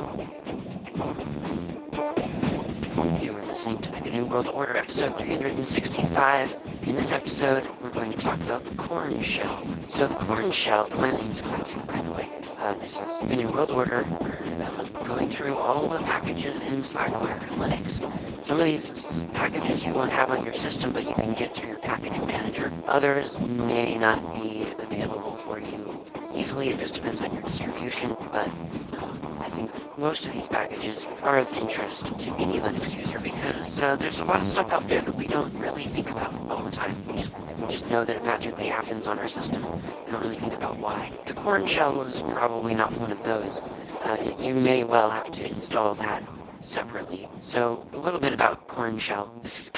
You are listening to the New World Order, episode 365. In this episode, we're going to talk about the corn shell. So the corn shell, my name is Clancy, by the way. This is the New World Order. We're going through all the packages in Slackware Linux. Some of these packages you won't have on your system, but you can get through your package manager. Others may not be available for you easily. It just depends on your distribution, but I think most of these packages are of interest to any Linux user because there's a lot of stuff out there that we don't really think about all the time. We just know that it magically happens on our system. We don't really think about why. The corn shell is probably not one of those. You may well have to install that separately. So a little bit about corn shell. This is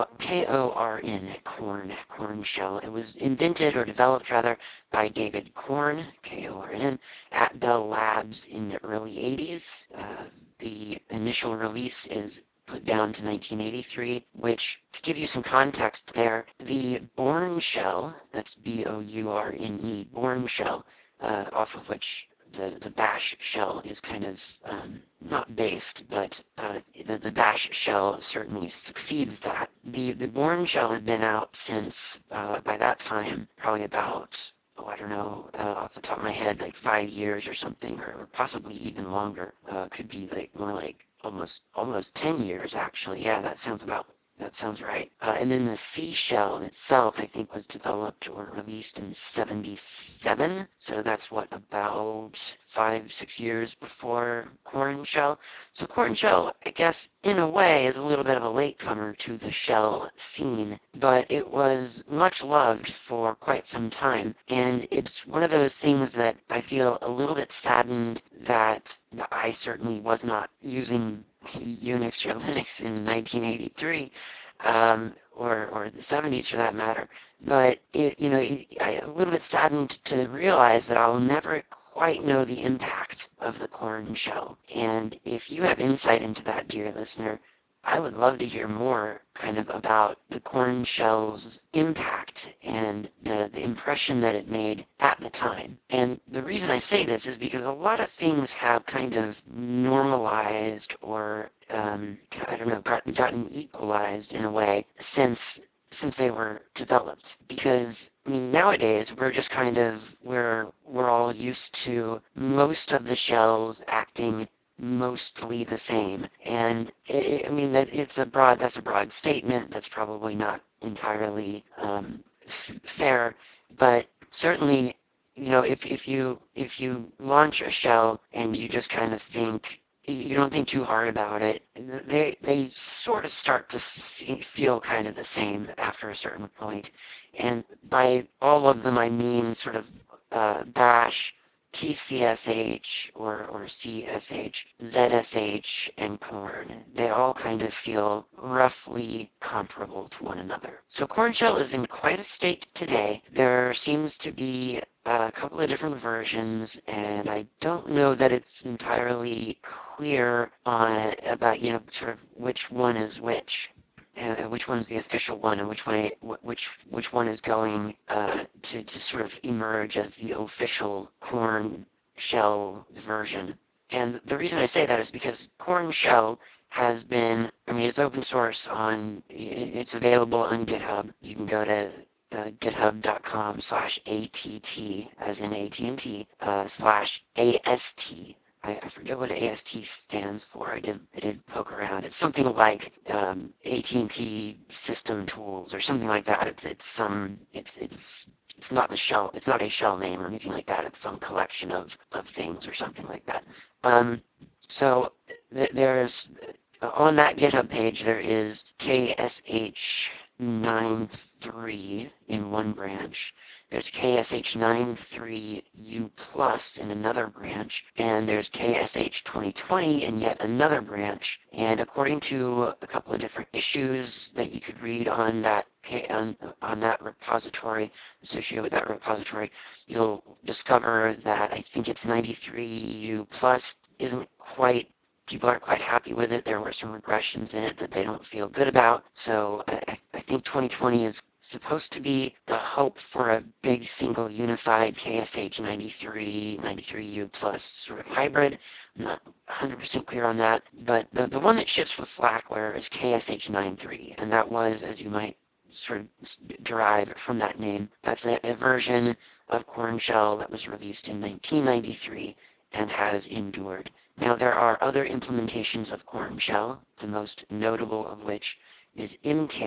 K-O-R-N, corn shell. It was invented or developed rather by David Korn, K-O-R-N, at Bell Labs in the early 80s. The initial release is put down to 1983, which, to give you some context there, the Bourne shell, that's B-O-U-R-N-E, Bourne shell, off of which the bash shell is kind of not based, but the bash shell certainly succeeds that. The Bourne shell had been out since, by that time, probably about, I don't know, off the top of my head, like 5 years or something, or possibly even longer. Could be like more like almost 10 years, actually. Yeah, that sounds right. And then the C shell itself, I think, was developed or released in 77. So that's what, about 5, 6 years before Corn Shell. So Corn Shell, I guess, in a way, is a little bit of a latecomer to the shell scene, but it was much loved for quite some time. And it's one of those things that I feel a little bit saddened that I certainly was not using Unix or Linux in 1983, or the 70s for that matter. But I'm a little bit saddened to realize that I'll never quite know the impact of the corn shell. And if you have insight into that, dear listener, I would love to hear more kind of about the corn shell's impact and the impression that it made at the time. And the reason I say this is because a lot of things have kind of normalized or, I don't know, gotten equalized in a way since they were developed. Because I mean, nowadays we're just kind of we're all used to most of the shells acting mostly the same. And I mean that's a broad statement. That's probably not entirely fair, but certainly, if you launch a shell and you just kind of think you don't think too hard about it, they sort of start to feel kind of the same after a certain point. And by all of them, I mean sort of Bash, TCSH or CSH, ZSH, and Corn. They all kind of feel roughly comparable to one another. So Corn Shell is in quite a state today. There seems to be a couple of different versions, and I don't know that it's entirely clear on about sort of which one is which one's the official one, and which one is going to sort of emerge as the official Corn Shell version. And the reason I say that is because Corn Shell has been, I mean, it's open source it's available on GitHub. You can go to github.com/ATT, as in AT&T, /AST. I forget what AST stands for. I did poke around. It's something like AT&T System Tools or something like that. It's not the shell. It's not a shell name or anything like that. It's some collection of things or something like that. Um, so there's on that GitHub page there is KSH 93 in one branch. There's KSH93U plus in another branch, and there's KSH 2020 in yet another branch. And according to a couple of different issues that you could read on that repository, associated with that repository, you'll discover that I think it's 93U plus isn't quite people are quite happy with it. There were some regressions in it that they don't feel good about. So I think 2020 is supposed to be the hope for a big single unified KSH 93, 93U plus sort of hybrid. I'm not 100% clear on that, but the one that ships with Slackware is KSH 93, and that was, as you might sort of derive from that name, that's a version of Corn Shell that was released in 1993 and has endured. Now, there are other implementations of Corn Shell, the most notable of which is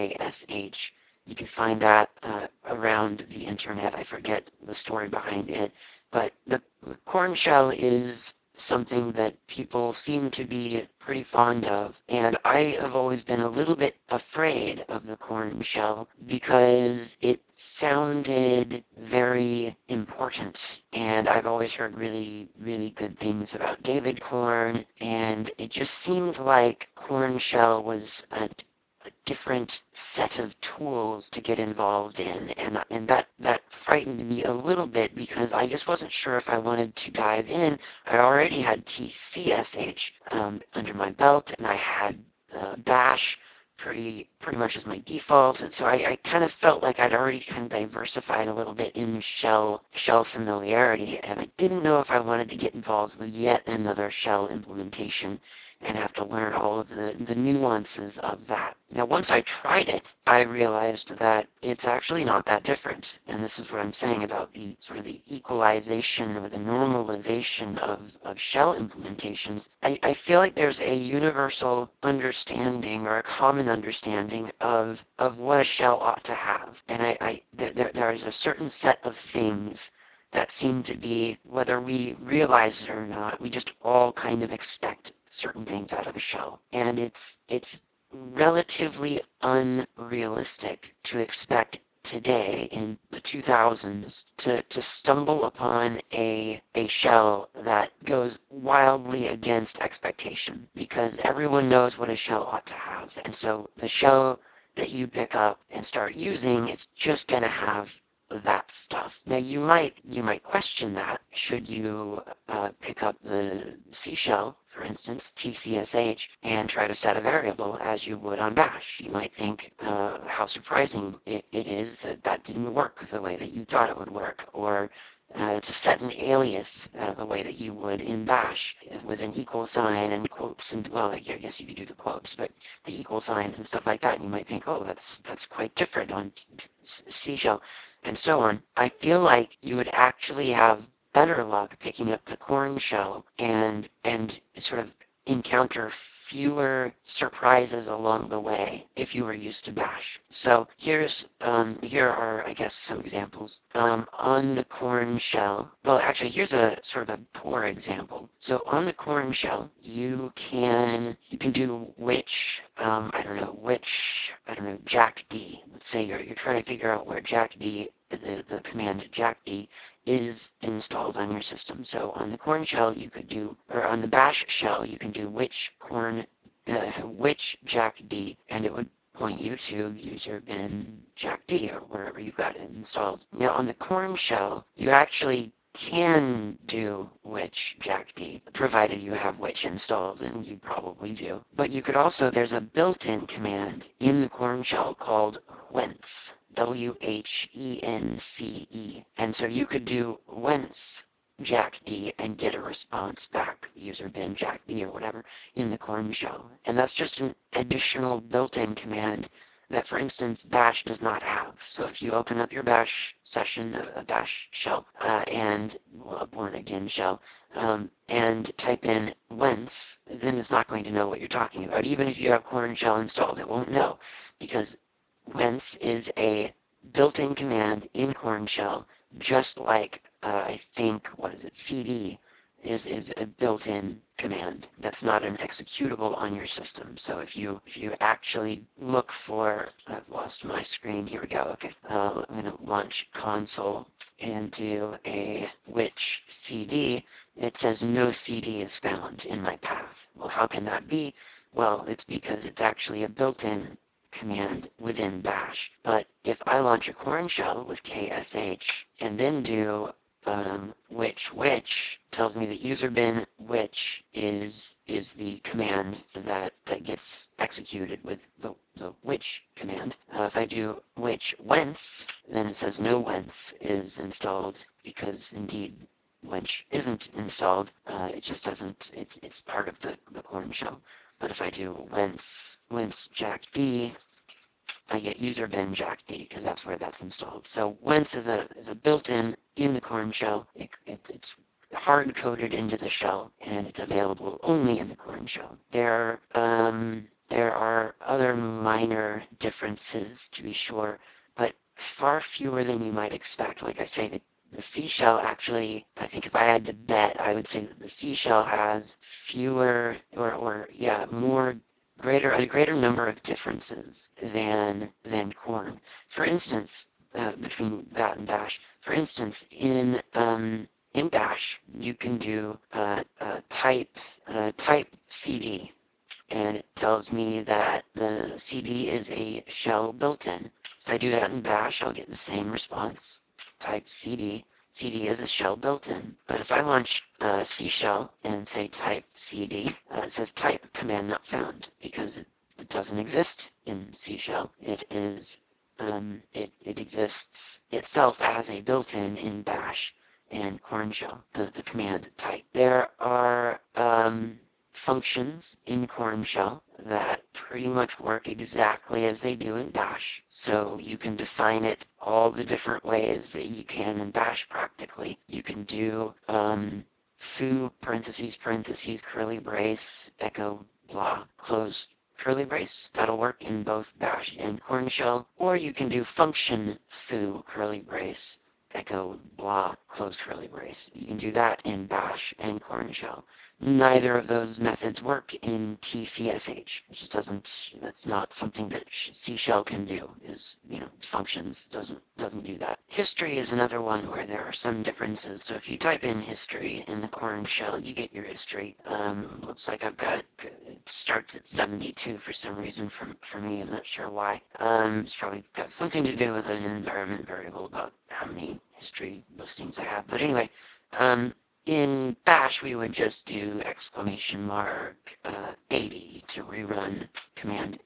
MKSH. You can find that around the internet. I forget the story behind it, but the Corn Shell is something that people seem to be pretty fond of, and I have always been a little bit afraid of the Corn Shell because it sounded very important, and I've always heard really, really good things about David Corn, and it just seemed like Corn Shell was a different set of tools to get involved in, and that frightened me a little bit because I just wasn't sure if I wanted to dive in. I already had TCSH under my belt, and I had Bash pretty much as my default, and so I kind of felt like I'd already kind of diversified a little bit in shell familiarity, and I didn't know if I wanted to get involved with yet another shell implementation and have to learn all of the nuances of that. Now, once I tried it, I realized that it's actually not that different. And this is what I'm saying about the sort of the equalization or the normalization of shell implementations. I feel like there's a universal understanding or a common understanding of what a shell ought to have. And there is a certain set of things that seem to be, whether we realize it or not, we just all kind of expect certain things out of a shell. And it's relatively unrealistic to expect today in the 2000s to stumble upon a shell that goes wildly against expectation because everyone knows what a shell ought to have. And so the shell that you pick up and start using, it's just going to have that stuff. Now you might question that. Should you pick up the C shell, for instance, TCSH, and try to set a variable as you would on Bash? You might think how surprising it is that that didn't work the way that you thought it would work, or to set an alias the way that you would in Bash with an equal sign and quotes, and well, I guess you could do the quotes, but the equal signs and stuff like that. And you might think, oh, that's quite different on C shell, and so on. I feel like you would actually have better luck picking up the Corn Shell and sort of encounter fewer surprises along the way if you were used to Bash. So here are, I guess, some examples. On the Corn Shell, well, actually, here's a sort of a poor example. So on the Corn Shell, you can do which, Jack D. Let's say you're trying to figure out where Jack D, the command Jack D, is installed on your system. So on the Corn shell, you could do, or on the Bash shell, you can do which Jack D, and it would point you to user bin Jack D or wherever you got it installed. Now on the Corn shell, you actually can do which Jack D, provided you have which installed, and you probably do. But you could also, there's a built-in command in the Corn shell called whence. WHENCE. And so you could do whence Jack D and get a response back, user bin Jack D or whatever, in the Corn shell. And that's just an additional built-in command that, for instance, Bash does not have. So if you open up your Bash session, a Bash shell, and a born again shell, and type in whence, then it's not going to know what you're talking about. Even if you have Corn shell installed, it won't know, because whence is a built-in command in Corn shell, just like I think, what is it, CD is a built-in command. That's not an executable on your system. So if you actually look for, I've lost my screen. Here we go. Okay, I'm going to launch console and do a which CD. It says no CD is found in my path. Well, how can that be? Well, it's because it's actually a built-in command within Bash. But if I launch a Corn shell with KSH and then do which tells me that user bin which is the command that gets executed with the which command. If I do which whence, then it says no whence is installed because indeed whence isn't installed. It just doesn't. It's part of the Corn shell. But if I do whence jackd, I get user bin jackd because that's where that's installed. So whence is a built-in in the Corn shell. It's hard coded into the shell, and it's available only in the Corn shell. There are other minor differences to be sure, but far fewer than you might expect. Like I say, the C shell actually, I think if I had to bet, I would say that the C shell has fewer or yeah, a greater number of differences than Corn. For instance, between that and Bash. For instance, in Bash, you can do type CD, and it tells me that the CD is a shell built-in. If I do that in Bash, I'll get the same response. Type CD. CD is a shell built-in. But if I launch C shell and say type CD, it says type command not found because it doesn't exist in C shell. It exists itself as a built-in in Bash and Corn shell, the command type. There are functions in Corn shell that pretty much work exactly as they do in Bash. So you can define it all the different ways that you can in Bash practically. You can do foo parentheses curly brace echo blah close curly brace. That'll work in both Bash and Corn shell. Or you can do function foo curly brace echo blah close curly brace. You can do that in Bash and Corn shell. Neither of those methods work in TCSH. It just doesn't. That's not something that C shell can do. Is functions doesn't do that. History is another one where there are some differences. So if you type in history in the Corn shell, you get your history. Looks like I've got it starts at 72 for some reason for me. I'm not sure why. It's probably got something to do with an environment variable about how many history listings I have. But anyway, in Bash, we would just do exclamation mark 80 to rerun command,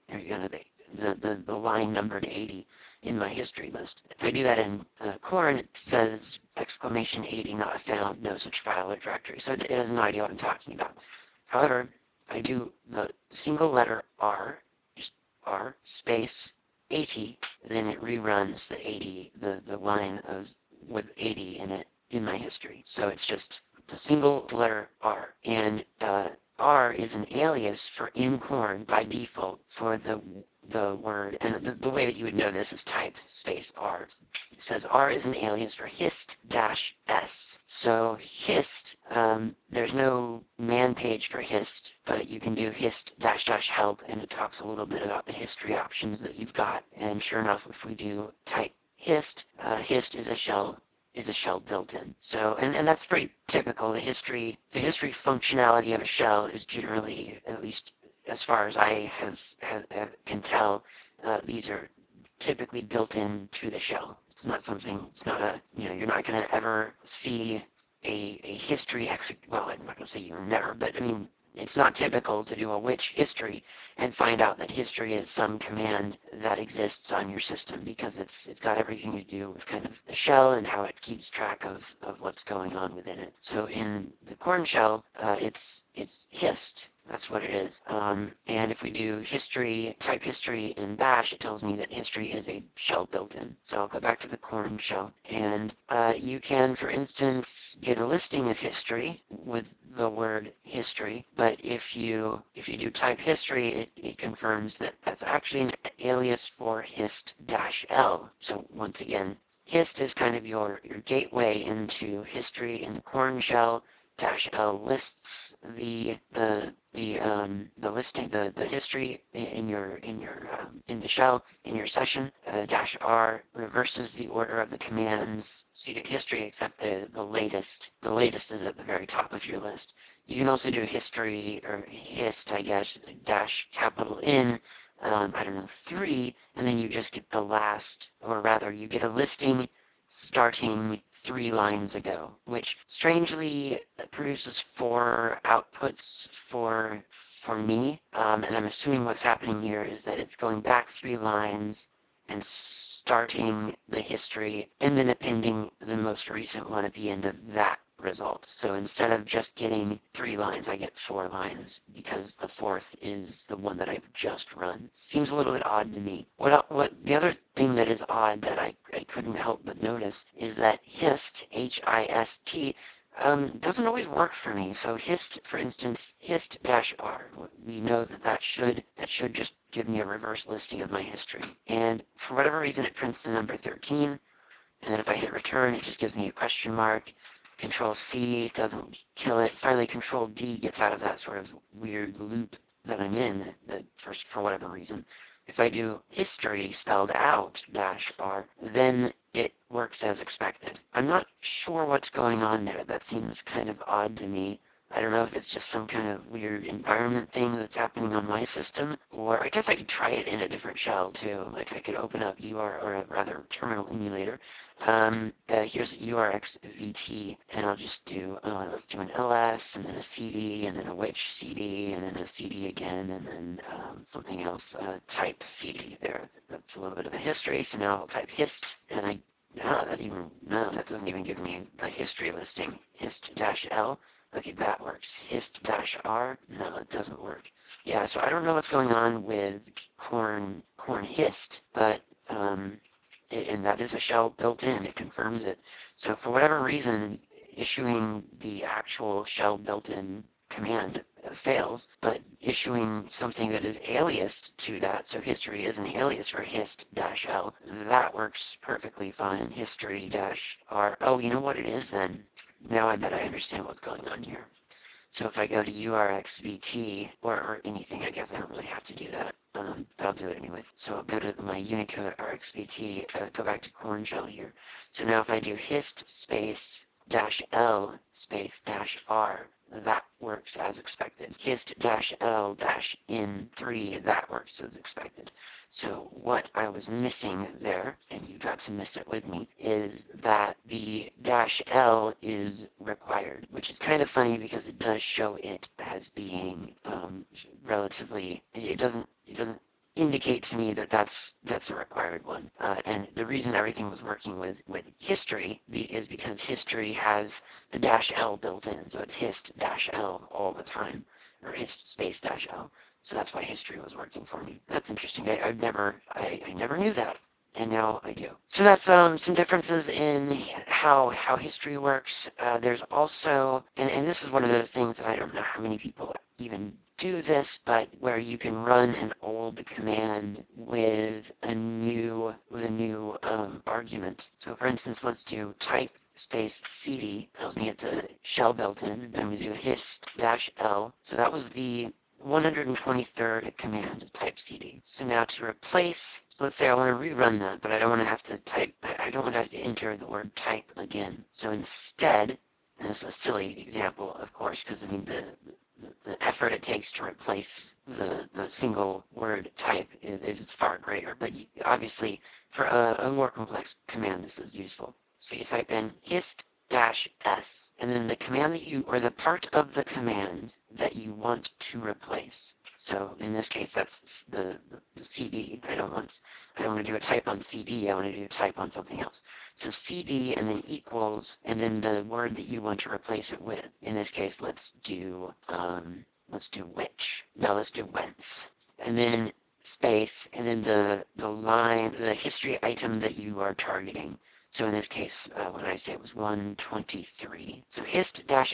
the line numbered 80 in my history list. If I do that in Corn, it says exclamation 80 not found, no such file or directory. So it has no idea what I'm talking about. However, if I do the single letter R, just R space 80, then it reruns the 80, the line of with 80 in it in my history. So it's just the single letter R. And R is an alias for in Corn by default for the word, and the way that you would know this is type space R. It says R is an alias for hist-s. So hist, there's no man page for hist, but you can do hist-help, and it talks a little bit about the history options that you've got. And sure enough, if we do type hist, hist is a shell built in. So, and that's pretty typical. The history functionality of a shell is generally, at least as far as I can tell, these are typically built into the shell. It's not something. It's not you're not going to ever see a history well, I'm not going to say you're never, but I mean, it's not typical to do a which history and find out that history is some command that exists on your system because it's got everything to do with kind of the shell and how it keeps track of what's going on within it. So in the Corn shell, it's hist. That's what it is. And if we do history, type history in Bash, it tells me that history is a shell built-in. So I'll go back to the Corn shell. And you can, for instance, get a listing of history with the word history. But if you do type history, it confirms that that's actually an alias for hist-l. So once again, hist is kind of your gateway into history in the Corn shell. -l lists the listing the history in the shell in your session. -r reverses the order of the commands. So you get history except the latest. The latest is at the very top of your list. You can also do history or hist, I guess, -N. I don't know, 3, and then you just get the last, or rather, you get a listing starting 3 lines ago, which strangely produces 4 outputs for me. And I'm assuming what's happening here is that it's going back 3 lines and starting the history and then appending the most recent one at the end of that result. So instead of just getting 3 lines, I get 4 lines because the fourth is the one that I've just run. Seems a little bit odd to me. What the other thing that is odd that I couldn't help but notice is that hist, H-I-S-T, doesn't always work for me. So hist, for instance, hist-r, we know that should just give me a reverse listing of my history. And for whatever reason, it prints the number 13. And then if I hit return, it just gives me a question mark. Control C doesn't kill it. Finally, Control D gets out of that sort of weird loop that I'm in, that for whatever reason. If I do history spelled out -r, then it works as expected. I'm not sure what's going on there. That seems kind of odd to me. I don't know if it's just some kind of weird environment thing that's happening on my system, or I guess I could try it in a different shell too. Like I could open up or rather terminal emulator. Here's URXVT, and I'll just do, let's do an LS, and then a CD, and then a which CD, and then a CD again, and then something else, type CD there. That's a little bit of a history, so now I'll type hist, and that doesn't even give me the history listing. Hist-L. Okay, that works. Hist-R. No, it doesn't work. Yeah, so I don't know what's going on with corn hist, but and that is a shell built in. It confirms it. So for whatever reason, issuing the actual shell built-in command fails, but issuing something that is aliased to that, so history is an alias for hist-l, that works perfectly fine. History-r. Oh, you know what it is then? Now I bet I understand what's going on here. So if I go to URXVT, or anything, I guess I don't really have to do that, but I'll do it anyway. So I'll go to my Unicode RxVT, go back to corn shell here. So now if I do hist space -l space -r, that works as expected. Hist -l -in3, that works as expected. So what I was missing there, and you got to miss it with me, is that the -l is required, which is kind of funny because it does show it as being relatively, it doesn't indicate to me that that's a required one. And the reason everything was working with history is because history has the -l built in, so it's hist-l all the time, or hist space -l. So that's why history was working for me. That's interesting. I never knew that, and now I do. So that's some differences in how history works. There's also, and this is one of those things that I don't know how many people even do this, but where you can run an old command with a new argument. So for instance, let's do type space cd, tells me it's a shell built in. Then we do hist-l. So that was the 123rd command, type cd. So now to replace, let's say I want to rerun that, but I don't want to have to type, I don't want to have to enter the word type again. So instead, and this is a silly example, of course, because I mean the effort it takes to replace the single word type is far greater, but obviously for a more complex command this is useful. So you type in hist-s, and then the command that you, or the part of the command that you want to replace. So in this case, that's the CD. I don't want to do a type on CD. I want to do a type on something else. So CD and then equals, and then the word that you want to replace it with. In this case, let's do which. No, let's do whence. And then space, and then the line, the history item that you are targeting. So in this case, what did I say? It was 123. So hist-s,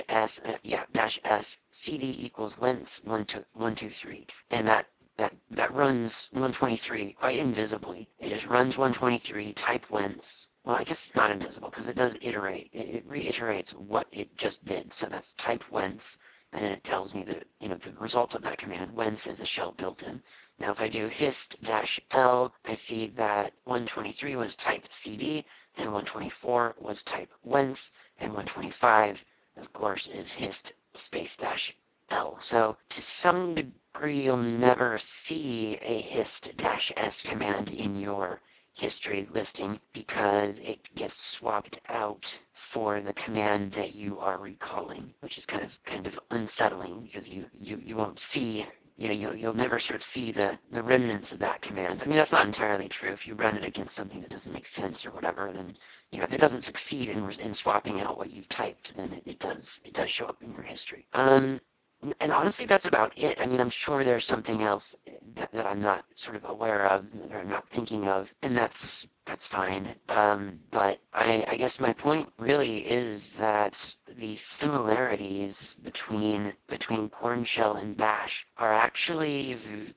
-s, cd equals whence 123. And that runs 123 quite invisibly. It just runs 123, type whence. Well, I guess it's not invisible because it does iterate. It reiterates what it just did. So that's type whence, and then it tells me the result of that command. Whence is a shell built in. Now if I do hist-l, I see that 123 was type cd, and 124 was type whence, and 125, of course, is hist space -l. So to some degree, you'll never see a hist-s command in your history listing because it gets swapped out for the command that you are recalling, which is kind of unsettling because you won't see, you'll never sort of see the remnants of that command. I mean, that's not entirely true. If you run it against something that doesn't make sense or whatever, then if it doesn't succeed in swapping out what you've typed, then it does show up in your history. And honestly, that's about it. I mean, I'm sure there's something else that I'm not sort of aware of, that I'm not thinking of, and that's fine. But I guess my point really is that the similarities between Corn Shell and Bash are actually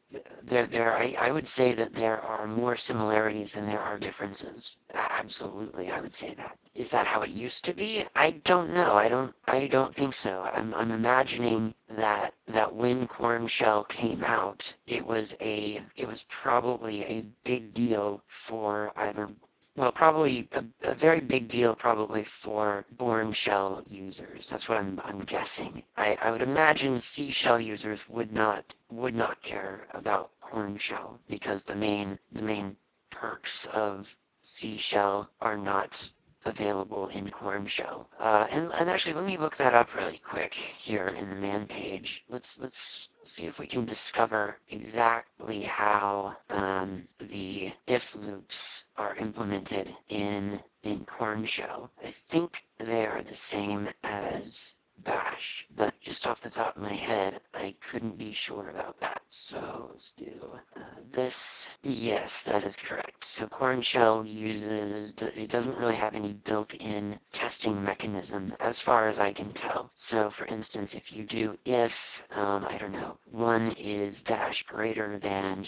I would say that there are more similarities than there are differences. Absolutely, I would say that. Is that how it used to be? I don't know. I don't think so. I'm imagining that when Corn Shell came out, it was probably a big deal for either, well, probably a very big deal probably for Bourne Shell users. That's what I'm guessing. I would imagine C Shell users would not care about Corn Shell because the main perks of C Shell are not available in Corn Shell. And actually, let me look that up really quick here in the man page. Let's see if we can discover exactly how the if loops are implemented in Corn Shell. I think they are the same as Bash, but just off the top of my head, I couldn't be sure about that. So let's do this. Yes, that is correct. So Corn Shell it doesn't really have any built-in testing mechanism as far as I can tell. So for instance, if you do if, I don't know, 1 is dash greater than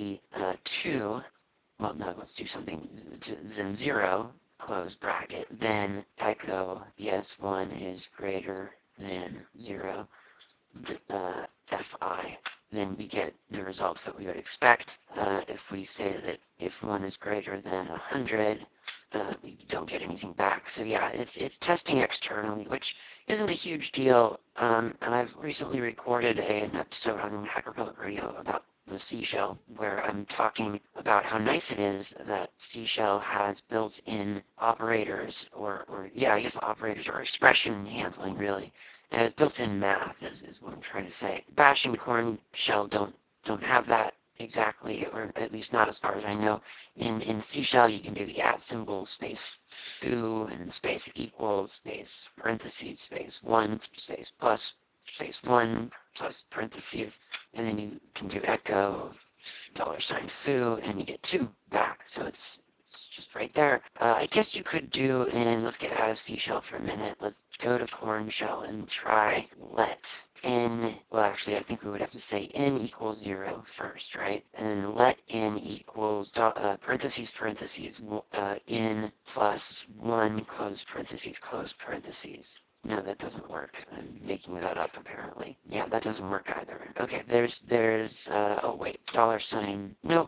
GT2, well, no, let's do something, then 0, close bracket, then echo, yes, 1 is greater than 0, fi, then we get the results that we would expect. If we say that if 1 is greater than 100, we don't get anything back. So yeah, it's testing externally, which isn't a huge deal. And I've recently recorded an episode on Hacker Public Radio about the C Shell, where I'm talking about how nice it is that C Shell has built-in operators, or yeah, I guess operators or expression handling really, as built-in math is what I'm trying to say. Bash and Corn Shell don't have that exactly, or at least not as far as I know. In C Shell, you can do the at symbol space foo and space equals space parentheses space 1 space plus space 1 plus parentheses, and then you can do echo $foo and you get 2 back. So it's just right there. I guess you could do, and let's get out of C Shell for a minute. Let's go to Corn Shell and try let n, well actually I think we would have to say n equals 0 first, right? And then let n equals parentheses parentheses n plus 1 close parentheses close parentheses. No, that doesn't work. I'm making that up apparently. Yeah, that doesn't work either. Okay, oh wait, dollar sign. Nope,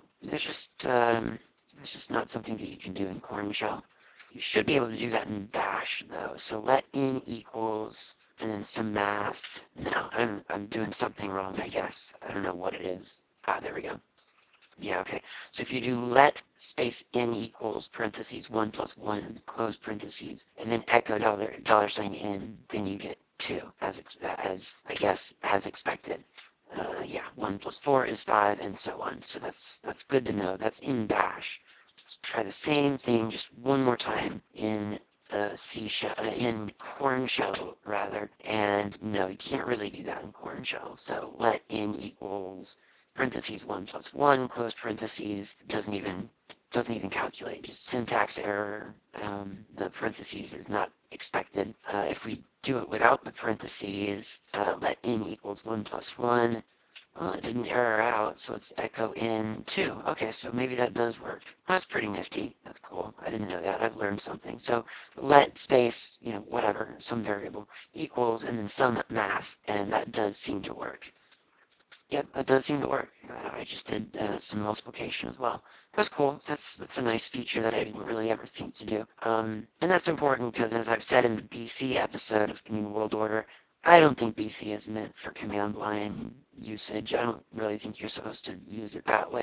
it's just not something that you can do in Corn Shell. You should be able to do that in Bash though. So let n equals and then some math. No, I'm doing something wrong, I guess. I don't know what it is. Ah, there we go. Yeah, okay. So if you do let space n equals parentheses 1 plus 1 close parentheses and then echo dollar sign n, then you get 2 as I guess as expected. Yeah, 1 plus 4 is 5 and so on. So that's good to know. That's in Bash. Let's try the same thing just one more time in C shell, in Corn Shell rather. And no, you can't really do that in Corn Shell. So let n equals parentheses 1 plus 1 close parentheses doesn't even calculate. Just syntax error. The parentheses is not expected. If we do it without the parentheses, let n equals 1 plus 1. Well, it didn't error out, so let's echo in 2. Okay, so maybe that does work. That's pretty nifty. That's cool. I didn't know that. I've learned something. So let space, whatever, some variable, equals, and then some math, and that does seem to work. Yep, that does seem to work. I just did some multiplication as well. That's cool. That's a nice feature that I didn't really ever think to do. And that's important because, as I've said in the BC episode of New World Order, I don't think BC is meant for command line usage. I don't really think you're supposed to use it that way.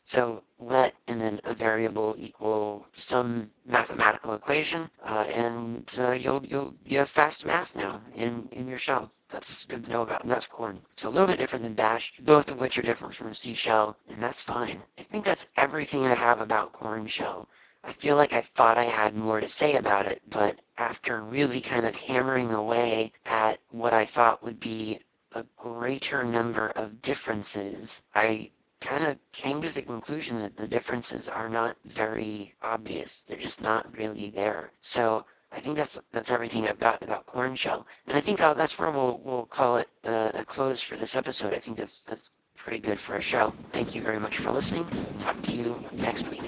So let and then a variable equal some mathematical equation, and you have fast math now in your shell. That's good to know about, and that's corn. So a little bit different than Bash, both of which are different from C shell, and that's fine. I think that's everything I have about corn shell. I feel like I thought I had more to say about it, but after really kind of hammering away at what I thought would be a greater number of differences, I kind of came to the conclusion that the differences are not very obvious. They're just not really there. So I think that's everything I've got about corn shell, and I think that's where we'll call it a close for this episode. I think that's pretty good for a show. Thank you very much for listening. Talk to you next week.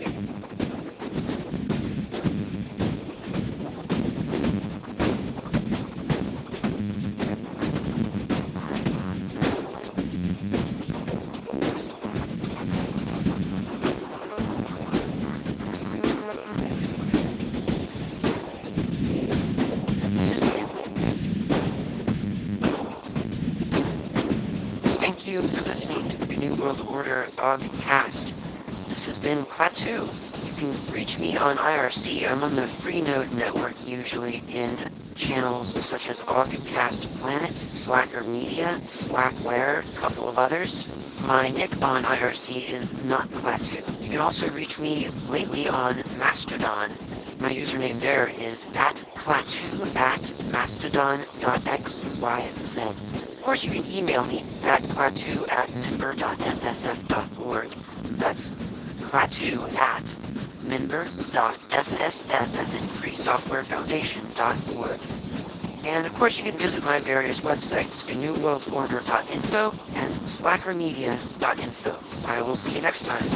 Thank you for listening to the GNU World Order Ogcast. This has been Klaatu. You can reach me on IRC. I'm on the Freenode network, usually in channels such as Ogcast Planet, Slacker Media, Slackware, a couple of others. My nick on IRC is not Klaatu. You can also reach me lately on Mastodon. My username there is at Klaatu at mastodon.xyz. Of course, you can email me at klaatu at member.fsf.org. That's klaatu at member.fsf as in freesoftwarefoundation.org. And of course, you can visit my various websites, GNUWorldOrder.info and slackermedia.info. I will see you next time.